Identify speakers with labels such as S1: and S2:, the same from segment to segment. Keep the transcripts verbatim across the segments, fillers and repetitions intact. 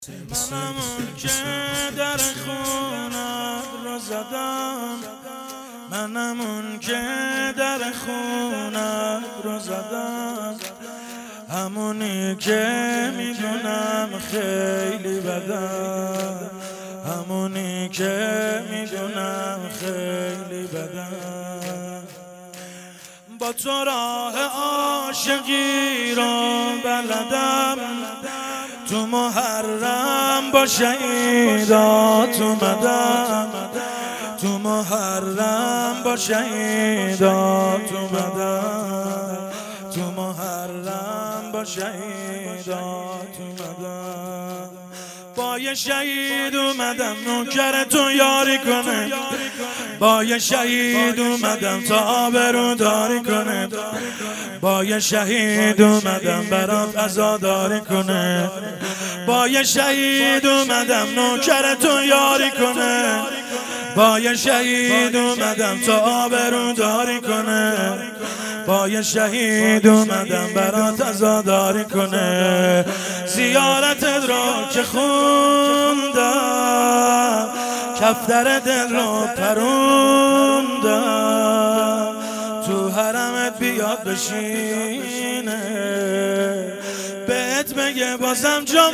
S1: منم اون که در خونت رو زدم، منم اون که در خونت رو زدم، همونی که میدونم خیلی بدم، همونی که میدونم خیلی بدم. با تو راه عاشقی رو بلدم، تو محرم با شهیدات اومدم، تو محرم با شهیدات اومدم، تو محرم با شهیدات اومدم. با یه شهید اومدم نوکر تو یاری کنه، با یه شهید اومدم تا آبرو داری کنه، با یه شهید اومدم برات عزاداری کنه، با یه شهید اومدم نوکر تو یاری کنه، با یه شهید اومدم تا آبرو داری کنه، با یه شهید اومدم برات عزاداری کنه. زیارتت را که خوندم کفتر دل رو پروندم، تو حرمت بیاد بشینه بهت بگه بازم جا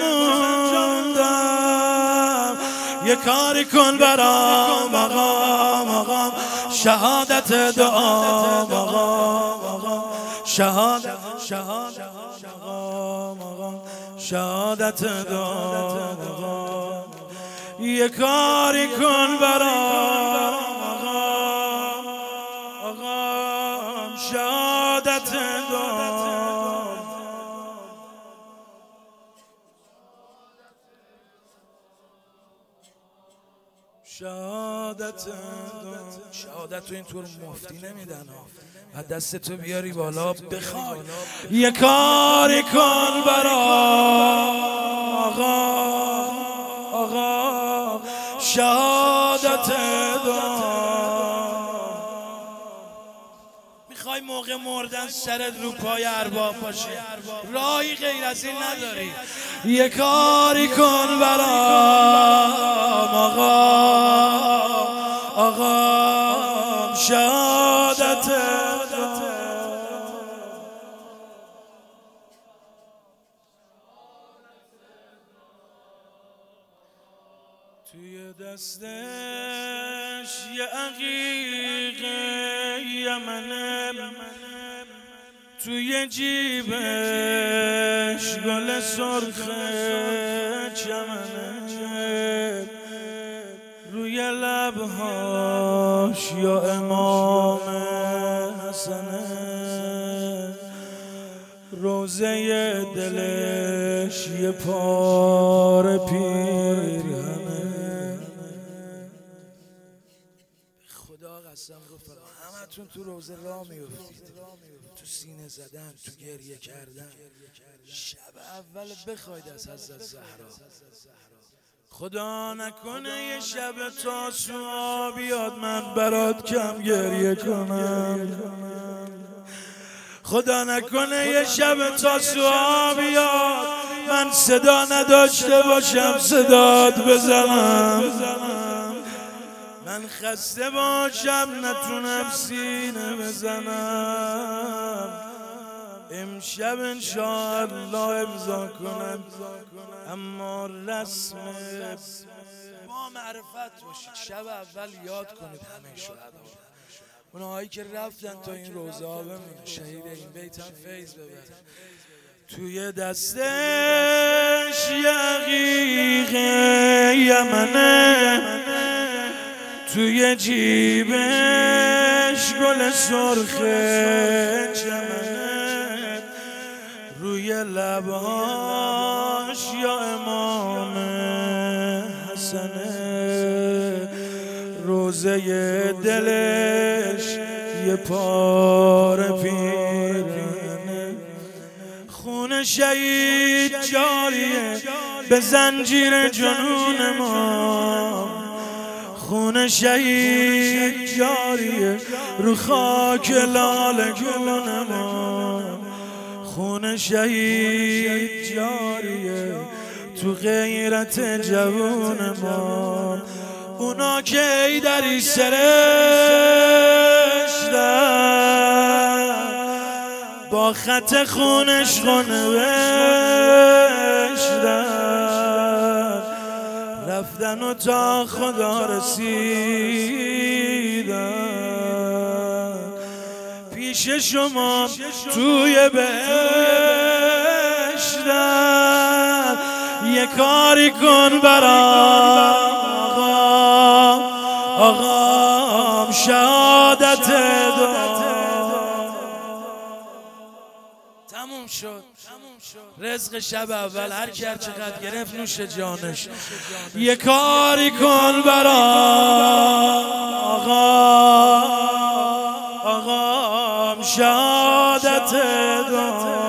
S1: موندم. یه کاری کن برام آقام آقام، شهادت دعام آقام آقام، شهادت شهادت آقام آقام، شهادت دعام آقام. یه کاری کن برام آقام آقام، شهادت دعام. شهادت شهادت تو اینطور مفتی نمیدن، و دست تو بیاری بالا بخوای. یه کاری کن برام آقا آقا، شهادت دام. میخوای موقع مردن سرت رو پای ارباب باشه، راهی غیر از این نداری. یه کاری کن برام آقا آقا، شهادت دام. توی دستش یه عقیق یمنه، توی جیبش گل سرخ چمنه، روی لبهاش یا امام حسنه، روزه دلش یه پاره پیرهنه. خدا قسم گفتم همتون تو روزه راه میافتید، تو سینه زدن، تو گریه کردن. شب اول بخواید از حضرت زهرا، خدا نکنه یه شب تاسوعا بیاد من برات کم گریه کنم، خدا نکنه یه شب تاسوعا بیاد من صدا نداشته باشم صدات بزنم، من خسته باشم نتونم سینه بزنم. امشب انشاءالله امضا کنم، اما رسم با معرفت باشید. شب اول یاد کنید همه شهدا، اونهایی که رفتن تا این روزه ها بمونه، شهید این بیت هم فیض ببرن. توی دستش یه عقیق یمنه، توی جیبش گل سرخ چمنه، روی لبهاش یا امام حسنه، روزه دلش یه پاره پیرهنه. خون شهید جاریه به زنجیر جنون ما، خون شهید جاریه رو خاک لاله گون ما، خون شهید جاریه تو غیرت جوون ما، اونا که ای دری سرشتن با خط خونش نوشتن، رفتن و تا خدا رسیدن. پیش شما توی بهشتن، یه کاری کن برام آقا، آقام شهادت داد. تموم شد رزق شب اول، هر کی هر چقدر گرفت نوش جانش. یه کاری کن برام آقا، آقام شهادت داد.